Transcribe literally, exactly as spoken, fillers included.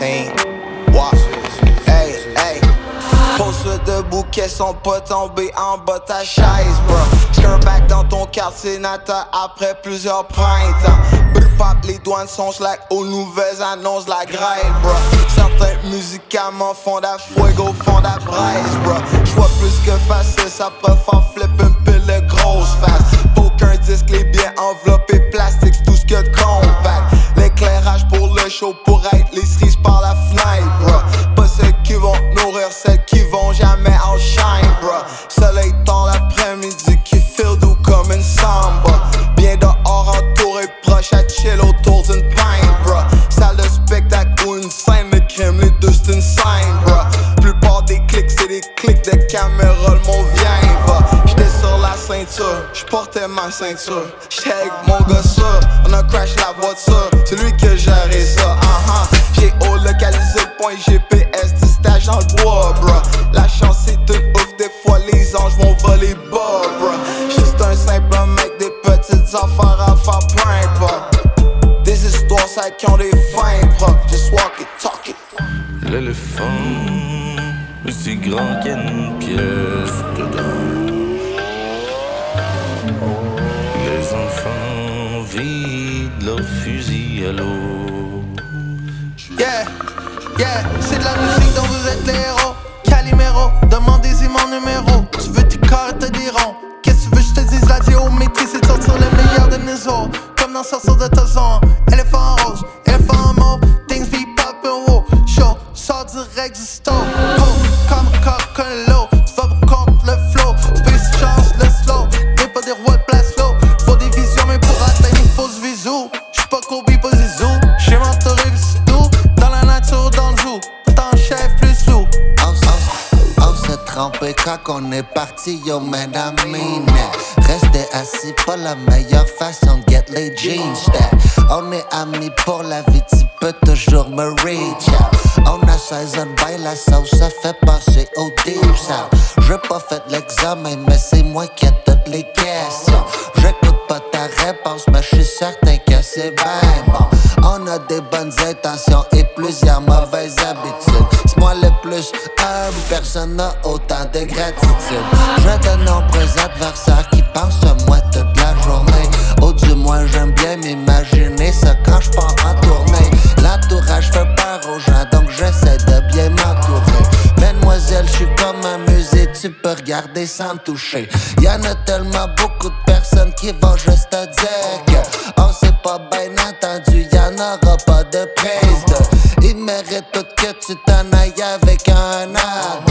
scene. Wow. Hey, hey. Pose-le debout, qu'elles sont pas tombées en bas ta chaise, bro. J'curve back dans ton quartier natal après plusieurs printemps. Brr pop, les douanes sont slack aux nouvelles annonces, la grêle, bro. Certains médicaments font la fuego, font la braise, bro. J'vois plus que facile, ça peut faire flip une pile de grosses faces. Aucun disque, les biens enveloppés, plastique, c'est tout ce que de compact. L'éclairage pour le show, pour être les cerises par la fenêtre, bro. Pas celles qui vont nourrir, celles qui vont jamais outshine, bro. Soleil tard l'après-midi qui feel doux comme une samba. Bien dehors entouré, proche à chill autour d'une pinte, bro. Salle de spectacle ou une scène de crime, les deux c'est une scène, bro. Plupart des clics c'est des clics de caméra, le mot vient, va. J'étais sur la ceinture, j'portais ma ceinture. J'étais avec mon gars sûr, on a crash la voiture, c'est lui qui a géré ça, uh-huh. J'ai haut localisé le point G P S du stage dans le bois, bro. La chance c'est une ouf, des fois les anges vont voler bas, bro. Juste un simple mec, des petites affaires à faire prank, bro. Des histoires ça qui ont des fins propres, just walk it, talk it. L'éléphant aussi grand qu'il y a une pièce dedans. Les enfants vident leurs fusils à l'eau. Yeah, yeah, c'est de la musique dont vous êtes les héros. Calimero, demandez-y mon numéro. Tu veux tes corps, t'as des ronds. Qu'est-ce que tu veux, je te dise la géométrie, c'est de sortir le meilleur de Nizo. Comme d'en sortir de ta zone. Éléphant rose, éléphant mauve, things be poppin' wow. Show, sort direct du stove. Oh, comme un coq, un lot. Tu vas pour contre le flow. Space chance, le slow. N'est pas des rois de place low. Faut des visions, mais pour atteindre, il faut se visou. J'suis pas Kobe, pas Zizou. J'suis mentoré, c'est tout. Dans la nature, dans le zoo. Tant chef, plus loup. On s'est trompé quand on est parti, yo man, I mean it. Rester assis, pas la meilleure façon de get les jeans that. On est amis pour la vie, tu peux toujours me reach out. On a seize ans, bail la sauce, ça fait passer au deep south. J'ai pas fait l'examen, mais c'est moi qui ai toutes les questions. J'écoute pas ta réponse, mais j'suis certain que c'est ben bon. On a des bonnes intentions et plusieurs mauvaises habitudes. C'est moi le plus humble, personne n'a autant de gratitude. J'ai de nombreux adversaires qui pensent à moi toute la journée. Ou du moins j'aime bien m'imaginer ça quand j'pars en tournée. L'entourage fait peur aux gens, donc j'essaie de bien m'entourer. Mademoiselle, j'suis comme un musée, tu peux regarder sans me toucher. Y'en a tellement beaucoup de personnes qui vont juste te dire que on s'est pas bien entendu, y'en aura pas de prise de. Ils méritent tout que tu t'en ailles avec un âne.